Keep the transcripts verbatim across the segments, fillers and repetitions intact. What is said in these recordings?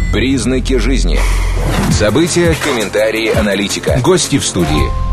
Признаки жизни. События, комментарии, аналитика. Гости в студии.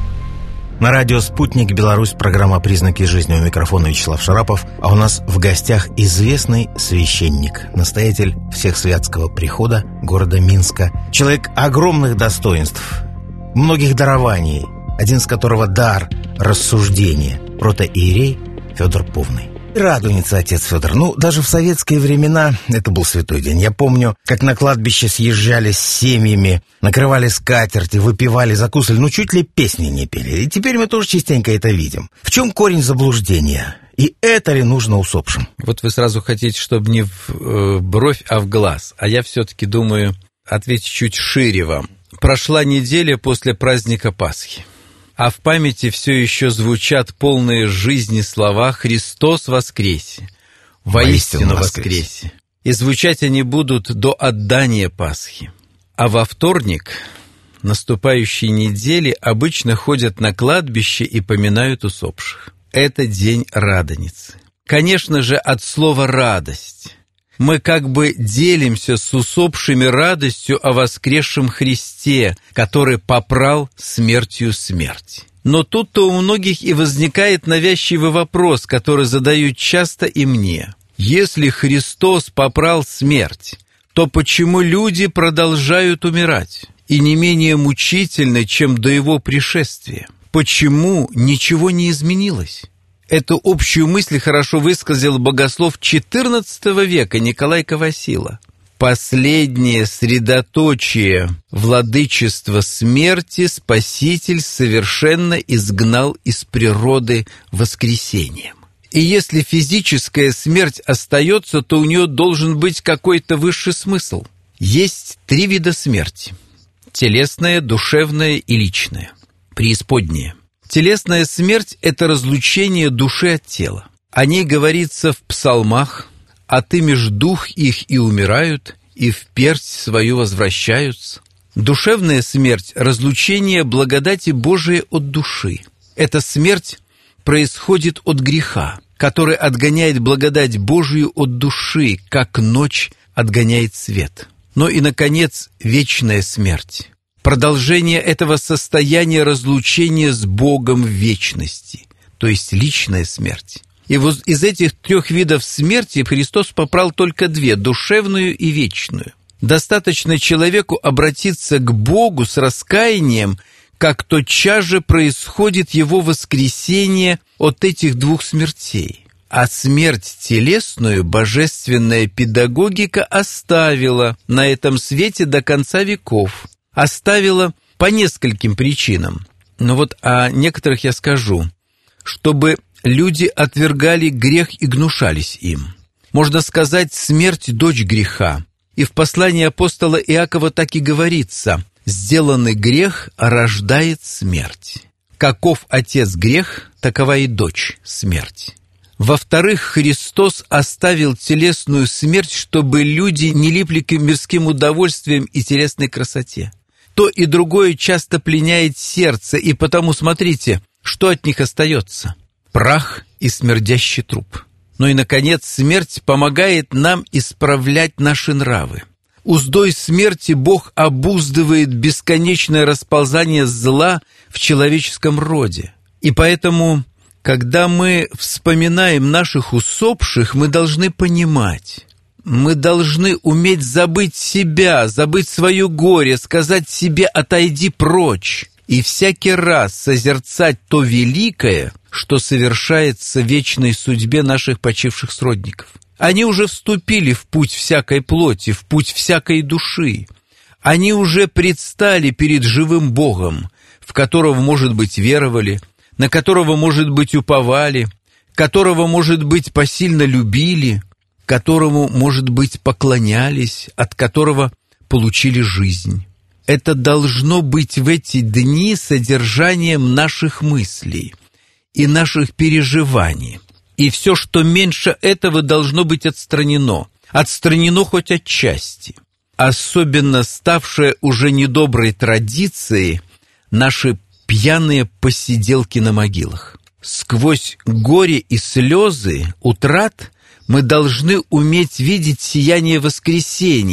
На радио «Спутник», Беларусь, программа «Признаки жизни», у микрофона Вячеслав Шарапов. А у нас в гостях известный священник, настоятель Всехсвятского прихода города Минска. Человек огромных достоинств, многих дарований, один из которого дар рассуждения. Протоиерей Федор Повный. Радуется отец Федор. Ну, даже в советские времена это был святой день. Я помню, как на кладбище съезжались с семьями, накрывали скатерти, выпивали, закусывали, ну, чуть ли песни не пели. И теперь мы тоже частенько это видим. В чем корень заблуждения? И это ли нужно усопшим? Вот вы сразу хотите, чтобы не в э, бровь, а в глаз. А я все-таки думаю ответить чуть шире вам. Прошла неделя после праздника Пасхи, а в памяти все еще звучат полные жизни слова «Христос воскресе», «Воистину воскресе». И звучать они будут до отдания Пасхи. А во вторник наступающей недели обычно ходят на кладбище и поминают усопших. Это день Радоницы. Конечно же, от слова «радость». Мы как бы делимся с усопшими радостью о воскресшем Христе, который попрал смертью смерть. Но тут-то у многих и возникает навязчивый вопрос, который задают часто и мне. Если Христос попрал смерть, то почему люди продолжают умирать? И не менее мучительно, чем до Его пришествия. Почему ничего не изменилось? Эту общую мысль хорошо высказал богослов четырнадцатого века Николай Ковасила. Последнее средоточие владычества смерти Спаситель совершенно изгнал из природы воскресением. И если физическая смерть остается, то у нее должен быть какой-то высший смысл. Есть три вида смерти: телесная, душевная и личная, преисподняя. Телесная смерть – это разлучение души от тела. О ней говорится в псалмах: «Отымешь дух их, и умирают, и в персть свою возвращаются». Душевная смерть – разлучение благодати Божией от души. Эта смерть происходит от греха, который отгоняет благодать Божию от души, как ночь отгоняет свет. Но и, наконец, вечная смерть. Продолжение этого состояния разлучения с Богом в вечности, то есть личная смерть. И вот из этих трех видов смерти Христос попрал только две – душевную и вечную. Достаточно человеку обратиться к Богу с раскаянием, как тотчас же происходит его воскресение от этих двух смертей. А смерть телесную божественная педагогика оставила на этом свете до конца веков. Оставила по нескольким причинам. Но вот о некоторых я скажу. Чтобы люди отвергали грех и гнушались им. Можно сказать, смерть – дочь греха. И в послании апостола Иакова так и говорится: «Сделанный грех рождает смерть. Каков отец грех, такова и дочь смерть». Во-вторых, Христос оставил телесную смерть, чтобы люди не липли к мирским удовольствиям и телесной красоте. То и другое часто пленяет сердце, и потому смотрите, что от них остается: прах и смердящий труп. Ну и, наконец, смерть помогает нам исправлять наши нравы. Уздой смерти Бог обуздывает бесконечное расползание зла в человеческом роде. И поэтому, когда мы вспоминаем наших усопших, мы должны понимать, мы должны уметь забыть себя, забыть свое горе, сказать себе: «Отойди прочь», и всякий раз созерцать то великое, что совершается в вечной судьбе наших почивших сродников. Они уже вступили в путь всякой плоти, в путь всякой души. Они уже предстали перед живым Богом, в которого, может быть, веровали, на которого, может быть, уповали, которого, может быть, посильно любили, которому, может быть, поклонялись, от которого получили жизнь. Это должно быть в эти дни содержанием наших мыслей и наших переживаний. И все, что меньше этого, должно быть отстранено. Отстранено хоть отчасти. Особенно ставшая уже недоброй традицией наши пьяные посиделки на могилах. Сквозь горе и слезы утрат мы должны уметь видеть сияние воскресения,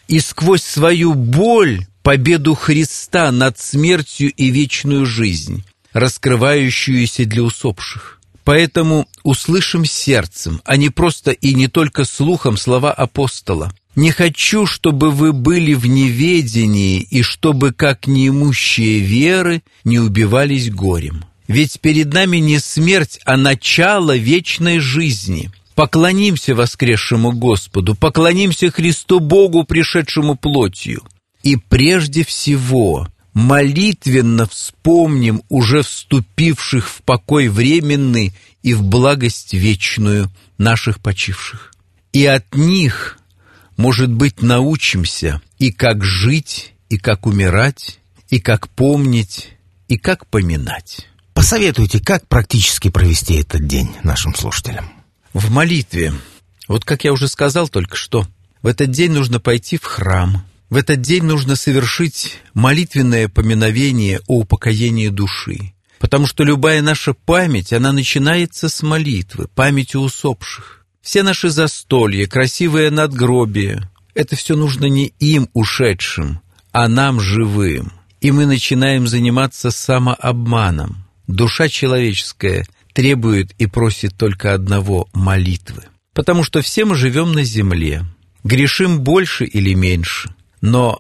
и сквозь свою боль победу Христа над смертью и вечную жизнь, раскрывающуюся для усопших. Поэтому услышим сердцем, а не просто и не только слухом слова апостола. «Не хочу, чтобы вы были в неведении, и чтобы, как неимущие веры, не убивались горем. Ведь перед нами не смерть, а начало вечной жизни. Поклонимся воскресшему Господу, поклонимся Христу Богу, пришедшему плотью. И прежде всего молитвенно вспомним уже вступивших в покой временный и в благость вечную наших почивших. И от них, может быть, научимся и как жить, и как умирать, и как помнить, и как поминать». Посоветуйте, как практически провести этот день нашим слушателям. В молитве. Вот как я уже сказал только что, в этот день нужно пойти в храм. В этот день нужно совершить молитвенное поминовение о упокоении души. Потому что любая наша память, она начинается с молитвы, памяти усопших. Все наши застолья, красивые надгробия – это все нужно не им, ушедшим, а нам, живым. И мы начинаем заниматься самообманом. Душа человеческая требует и просит только одного – молитвы. Потому что все мы живем на земле, грешим больше или меньше, но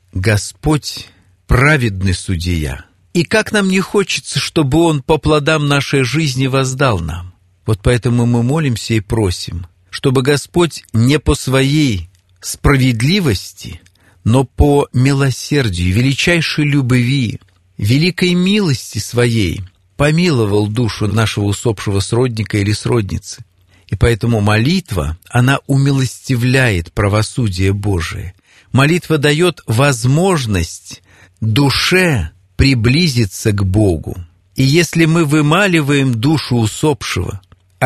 Господь – праведный судья. И как нам не хочется, чтобы Он по плодам нашей жизни воздал нам. Вот поэтому мы молимся и просим, чтобы Господь не по своей справедливости, но по милосердию, величайшей любви, великой милости Своей помиловал душу нашего усопшего сродника или сродницы. И поэтому молитва, она умилостивляет правосудие Божие. Молитва дает возможность душе приблизиться к Богу. И если мы вымаливаем душу усопшего,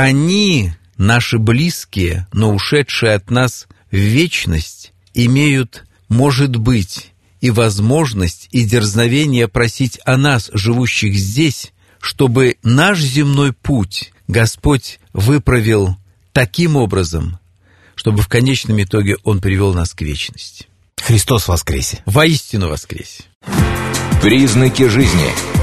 они, наши близкие, но ушедшие от нас в вечность, имеют, может быть, и возможность, и дерзновение просить о нас, живущих здесь, чтобы наш земной путь Господь выправил таким образом, чтобы в конечном итоге Он привел нас к вечности. Христос воскресе! Воистину воскресе! Признаки жизни.